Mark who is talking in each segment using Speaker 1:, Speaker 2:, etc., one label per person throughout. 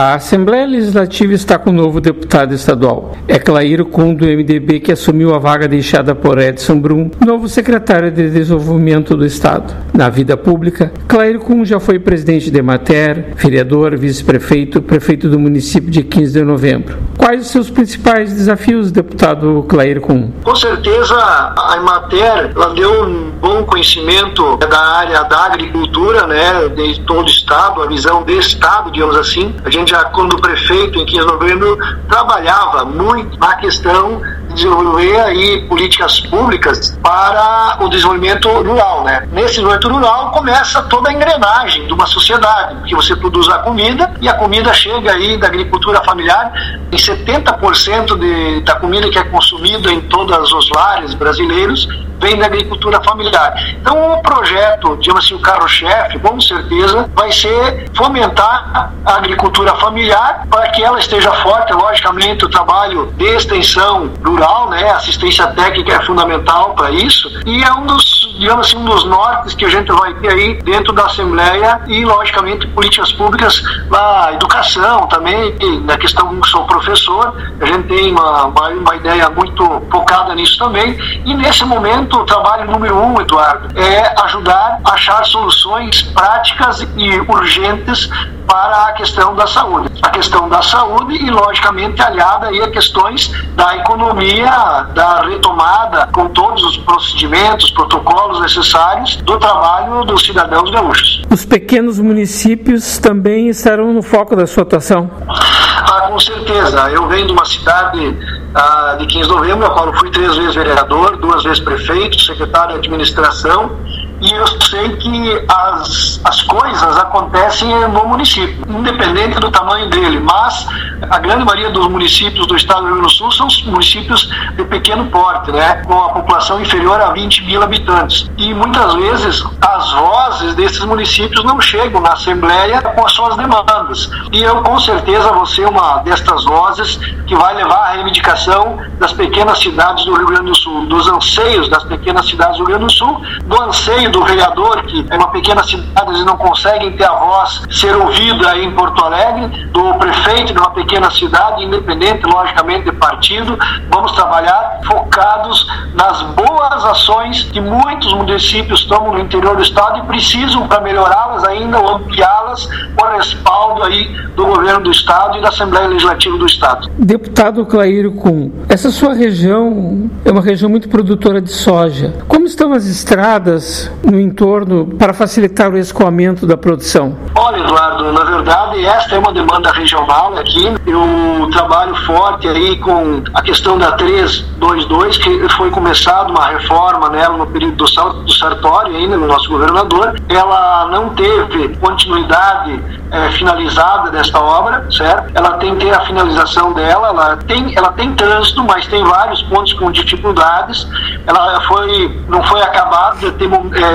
Speaker 1: A Assembleia Legislativa está com um novo deputado estadual. É Clair Kuhn, do MDB, que assumiu a vaga deixada por Edson Brum, novo secretário de Desenvolvimento do Estado. Na vida pública, Clair Kuhn já foi presidente de Emater, vereador, vice-prefeito, prefeito do município de 15 de novembro. Quais os seus principais desafios, deputado Clair Kuhn?
Speaker 2: Com certeza, a Emater ela deu um bom conhecimento da área da agricultura, né, de todo o Estado, a visão do Estado, digamos assim. A gente já, quando prefeito, em 15 de novembro, trabalhava muito na questão de desenvolver aí políticas públicas para o desenvolvimento rural, né? Nesse desenvolvimento rural começa toda a engrenagem de uma sociedade, porque você produz a comida e a comida chega aí da agricultura familiar em 70% da comida que é consumida em todos os lares brasileiros vem da agricultura familiar. Então o projeto, digamos assim, o carro-chefe, com certeza, vai ser fomentar a agricultura familiar para que ela esteja forte. Logicamente, o trabalho de extensão rural, né, assistência técnica é fundamental para isso, e é um dos, digamos assim, um dos nortes que a gente vai ter aí dentro da Assembleia e, logicamente, políticas públicas na educação também, e na questão que sou professor, a gente tem uma ideia muito focada nisso também, e nesse momento o trabalho número 1, Eduardo, é ajudar a achar soluções práticas e urgentes para a questão da saúde. A questão da saúde e, logicamente, aliada aí a questões da economia, da retomada com todos os procedimentos, protocolos necessários do trabalho dos cidadãos gaúchos.
Speaker 1: Os pequenos municípios também estarão no foco da sua atuação?
Speaker 2: Com certeza. Eu venho de uma cidade de 15 de novembro, a qual eu fui 3 vezes vereador, 2 vezes prefeito, secretário de administração, e eu sei que as coisas acontecem no município, independente do tamanho dele, mas a grande maioria dos municípios do estado do Rio Grande do Sul são municípios de pequeno porte, né, com a população inferior a 20 mil habitantes. E muitas vezes as vozes desses municípios não chegam na Assembleia com as suas demandas. E eu com certeza vou ser uma destas vozes que vai levar a reivindicação das pequenas cidades do Rio Grande do Sul, dos anseios das pequenas cidades do Rio Grande do Sul, do anseio do vereador, que é uma pequena cidade, eles não conseguem ter a voz ser ouvida aí em Porto Alegre, do prefeito de uma pequena cidade, independente, logicamente, de partido. Vamos trabalhar focados nas boas ações que muitos municípios tomam no interior do estado e precisam para melhorá-las ainda ou ampliá-las com respaldo aí do governo do estado e da Assembleia Legislativa do estado.
Speaker 1: Deputado Clair Kuhn, essa sua região é uma região muito produtora de soja. Como estão as estradas no entorno para facilitar o escoamento da produção?
Speaker 2: Olha, Eduardo, na verdade esta é uma demanda regional aqui. Eu trabalho forte aí com a questão da 322, que foi começada uma reforma nela no período do Sartori, ainda no nosso governador. Ela não teve continuidade finalizada desta obra, certo? Ela tem que ter a finalização dela, ela tem trânsito, mas tem vários pontos com dificuldades. Ela não foi acabada, tem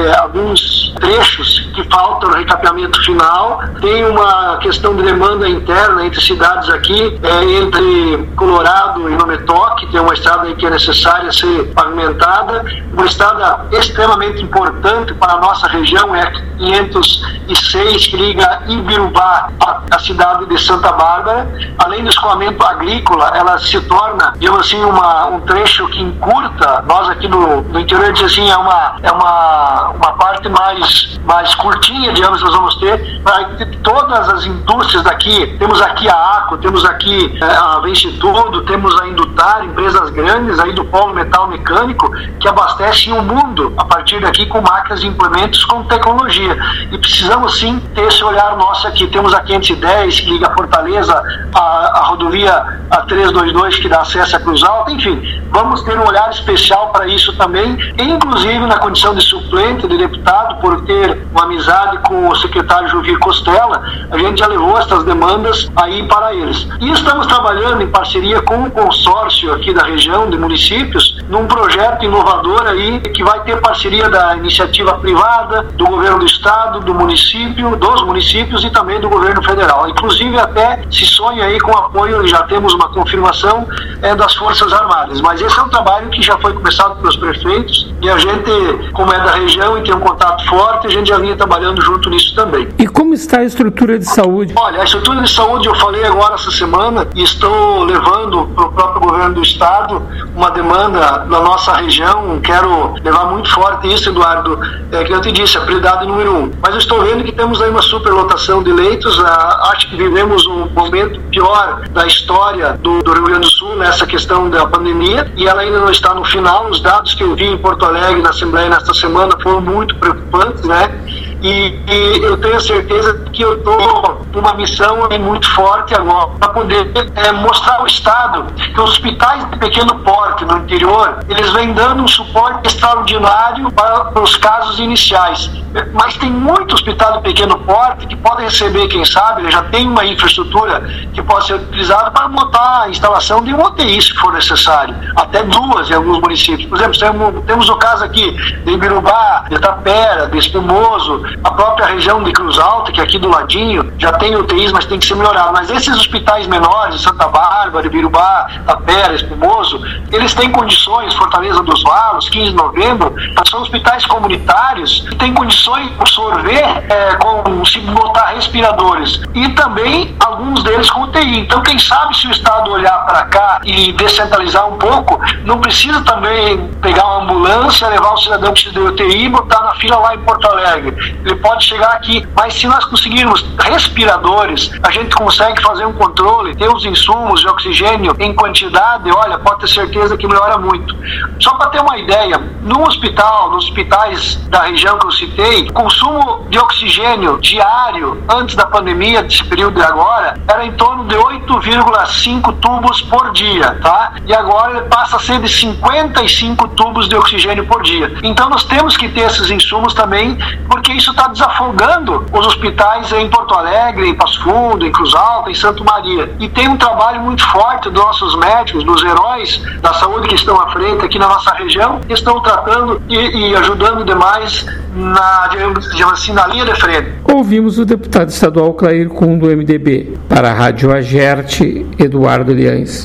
Speaker 2: alguns trechos que faltam no recapeamento final. Tem uma questão de demanda interna entre cidades aqui, entre Colorado e Nometoc, tem uma estrada aí que é necessária ser pavimentada. Uma estrada extremamente importante para a nossa região é a 506, que liga Ibirubá à cidade de Santa Bárbara. Além do escoamento agrícola, ela se torna, digamos assim, um trecho que encurta. Nós aqui no interior, diz assim, é uma parte mais curtinha, digamos, nós vamos ter para todas as indústrias daqui. Temos aqui a ACO, temos aqui a Vence Tudo, temos a Indutar, empresas grandes aí do polo metal mecânico que abastecem o mundo a partir daqui com máquinas e implementos com tecnologia. E precisamos sim ter esse olhar nosso aqui. Temos a 510 que liga Fortaleza, a rodovia a 322 que dá acesso a Cruz Alta. Enfim, vamos ter um olhar especial para isso também, inclusive na condição de suplente de deputado, por ter uma amizade com o secretário Juvir Costela, a gente já levou essas demandas aí para eles. E estamos trabalhando em parceria com o consórcio aqui da região de municípios, num projeto inovador aí, que vai ter parceria da iniciativa privada, do governo do estado, do município, dos municípios e também do governo federal. Inclusive até se sonha aí com apoio, já temos uma confirmação das Forças Armadas. Mas esse é um trabalho que já foi começado pelos prefeitos E a gente, como é da região e tem um contato forte, a gente já vinha trabalhando junto nisso também.
Speaker 1: E como está a estrutura de saúde?
Speaker 2: Olha, a estrutura de saúde eu falei agora essa semana e estou levando para o próprio governo do estado uma demanda na nossa região. Quero levar muito forte isso, Eduardo, que eu te disse, a prioridade número 1. Mas eu estou vendo que temos aí uma superlotação de leitos. Acho que vivemos um momento pior da história do Rio Grande do Sul nessa questão da pandemia e ela ainda não está no final. Os dados que eu vi em Porto Alegre na Assembleia nesta semana foram muito preocupantes, né? E eu tenho certeza que eu estou numa missão muito forte agora para poder mostrar ao Estado que os hospitais de pequeno porte no interior, eles vêm dando um suporte extraordinário para os casos iniciais. Mas tem muito hospital de pequeno porte que podem receber, quem sabe, já tem uma infraestrutura que pode ser utilizada para montar a instalação de uma UTI, se for necessário. Até 2 em alguns municípios. Por exemplo, temos o caso aqui de Ibirubá, de Tapera, de Espumoso, a própria região de Cruz Alta, que é aqui do ladinho, já tem UTIs, mas tem que ser melhorado. Mas esses hospitais menores, Santa Bárbara, Ibirubá, Tapera, Espumoso, eles têm condições, Fortaleza dos Valos, 15 de novembro, são hospitais comunitários que têm condições de absorver, se botar respiradores. E também alguns deles com UTI. Então, quem sabe se o Estado olhar para cá e descentralizar um pouco, não precisa também pegar uma ambulância, levar o cidadão que precisa de UTI e botar na fila lá em Porto Alegre. Ele pode chegar aqui, mas se nós conseguirmos respiradores, a gente consegue fazer um controle, ter os insumos de oxigênio em quantidade, olha, pode ter certeza que melhora muito. Só para ter uma ideia, nos hospitais da região que eu citei, o consumo de oxigênio diário, antes da pandemia, desse período de agora, era em torno de 8,5 tubos por dia, tá? E agora ele passa a ser de 55 tubos de oxigênio por dia. Então nós temos que ter esses insumos também, porque isso está desafogando os hospitais em Porto Alegre, em Passo Fundo, em Cruz Alta, em Santo Maria. E tem um trabalho muito forte dos nossos médicos, dos heróis da saúde que estão à frente aqui na nossa região, que estão tratando e ajudando demais na linha de frente.
Speaker 1: Ouvimos o deputado estadual Clair Kuhn, do MDB. Para a Rádio Agerte, Eduardo Liães.